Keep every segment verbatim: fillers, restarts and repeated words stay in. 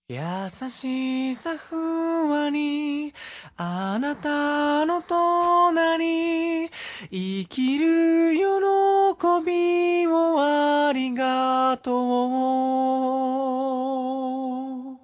優しさふわりあなたの隣生きる喜びをありがとう。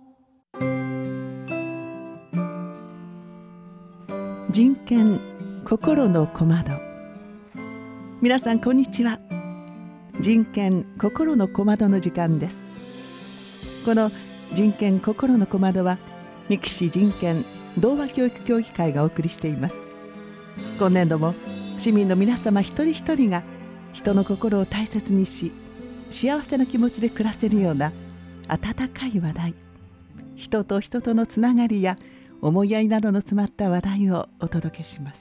人権心の小窓。皆さんこんにちは。人権心の小窓の時間です。この人権心の小窓は三木市人権童話教育協議会がお送りしています。今年度も市民の皆様一人一人が人の心を大切にし、幸せな気持ちで暮らせるような温かい話題、人と人とのつながりや思いやりなどの詰まった話題をお届けします。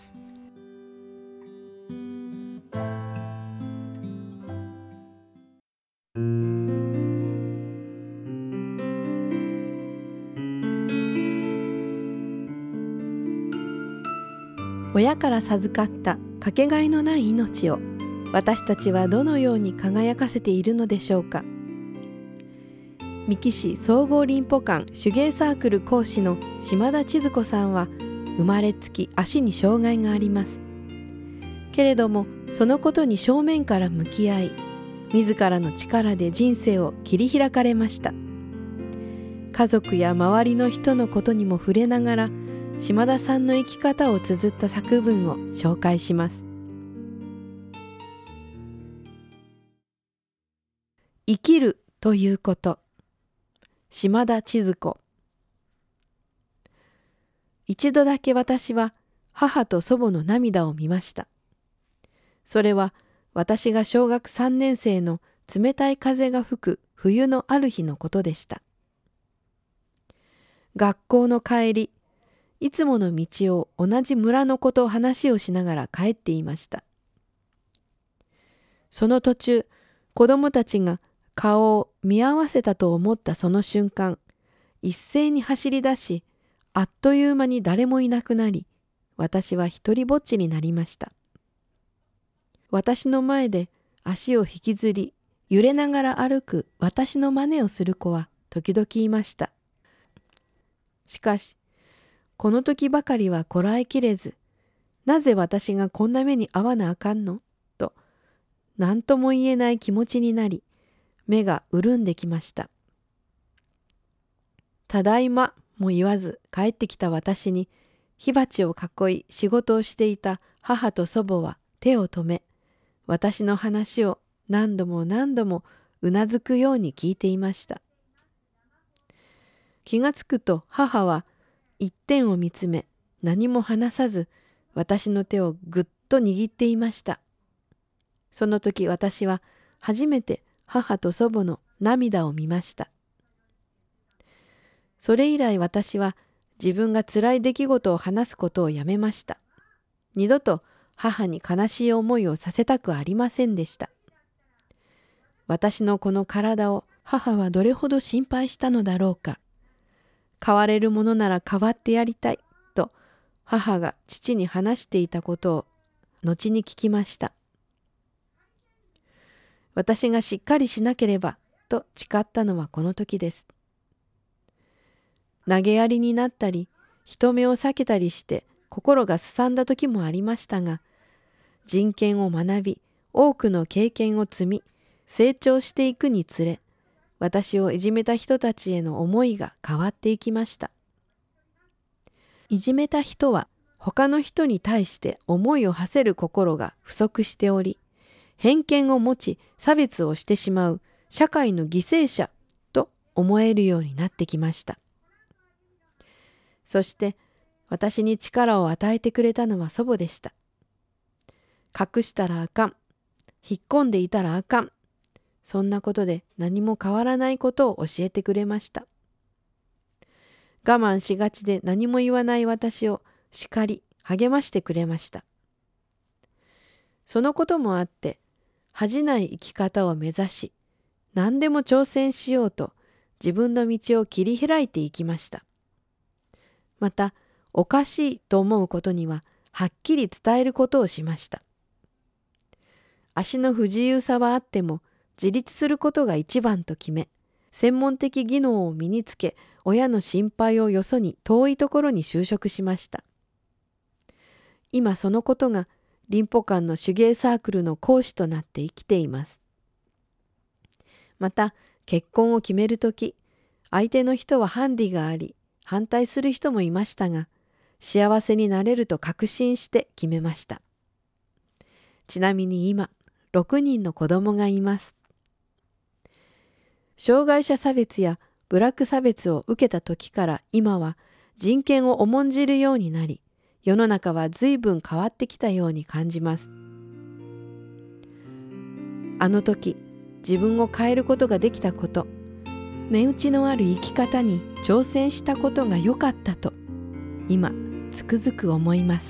親から授かったかけがえのない命を私たちはどのように輝かせているのでしょうか。三木市総合林保館手芸サークル講師の島田千鶴子さんは生まれつき足に障害があります。けれどもそのことに正面から向き合い、自らの力で人生を切り開かれました。家族や周りの人のことにも触れながら島田さんの生き方を綴った作文を紹介します。生きるということ。島田千鶴子。一度だけ私は母と祖母の涙を見ました。それは私が小学さんねん生の冷たい風が吹く冬のある日のことでした。学校の帰り、いつもの道を同じ村の子と話をしながら帰っていました。その途中、子供たちが顔を見合わせたと思ったその瞬間、一斉に走り出し、あっという間に誰もいなくなり、私は一りぼっちになりました。私の前で足を引きずり、揺れながら歩く私の真似をする子は時々いました。しかし、この時ばかりはこらえきれず、なぜ私がこんな目に遭わなあかんのと、何とも言えない気持ちになり、目が潤んできました。ただいまも言わず帰ってきた私に、火鉢を囲い仕事をしていた母と祖母は手を止め、私の話を何度も何度もうなずくように聞いていました。気がつくと母は一点を見つめ、何も話さず、私の手をぐっと握っていました。その時私は初めて母と祖母の涙を見ました。それ以来私は自分が辛い出来事を話すことをやめました。二度と母に悲しい思いをさせたくありませんでした。私のこの体を母はどれほど心配したのだろうか。変われるものなら変わってやりたいと母が父に話していたことを後に聞きました。私がしっかりしなければと誓ったのはこの時です。投げやりになったり人目を避けたりして心がすさんだ時もありましたが、人権を学び多くの経験を積み成長していくにつれ、私をいじめた人たちへの思いが変わっていきました。いじめた人は他の人に対して思いを馳せる心が不足しており、偏見を持ち差別をしてしまう社会の犠牲者と思えるようになってきました。そして私に力を与えてくれたのは祖母でした。隠したらあかん、引っ込んでいたらあかん、そんなことで何も変わらないことを教えてくれました。我慢しがちで何も言わない私を叱り励ましてくれました。そのこともあって恥じない生き方を目指し、何でも挑戦しようと自分の道を切り開いていきました。またおかしいと思うことにははっきり伝えることをしました。足の不自由さはあっても自立することが一番と決め、 専門的技能を身につけ、親の心配をよそに遠いところに就職しました。今そのことが林保館の手芸サークルの講師となって生きています。また結婚を決めるとき、相手の人はハンディがあり、反対する人もいましたが、幸せになれると確信して決めました。ちなみに今、ろくにんの子供がいます。障害者差別や部落差別を受けた時から今は人権を重んじるようになり、世の中は随分変わってきたように感じます。あの時、自分を変えることができたこと、値打ちのある生き方に挑戦したことが良かったと、今つくづく思います。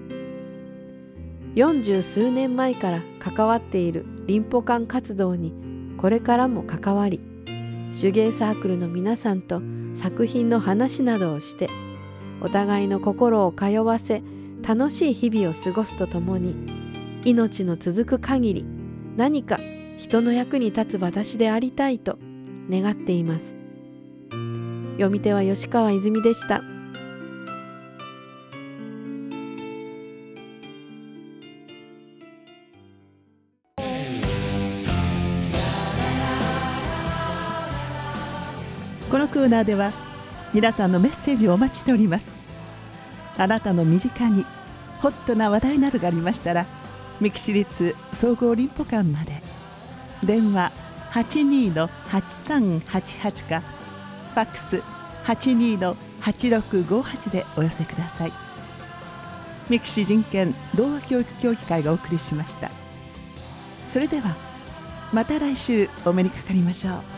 四十数年前から関わっている林保館活動にこれからも関わり、手芸サークルの皆さんと作品の話などをして、お互いの心を通わせ、楽しい日々を過ごすとともに、命の続く限り何か人の役に立つ私でありたいと願っています。読み手は吉川泉でした。 このコーナーでは皆さんのメッセージをお待ちしております。あなたの身近にホットな話題などがありましたら、三木市立総合林保館まで電話 はちにーのはちさんはちはち かファックス はちにーのはちろくごはち でお寄せください。三木市人権童話教育協議会がお送りしました。それではまた来週お目にかかりましょう。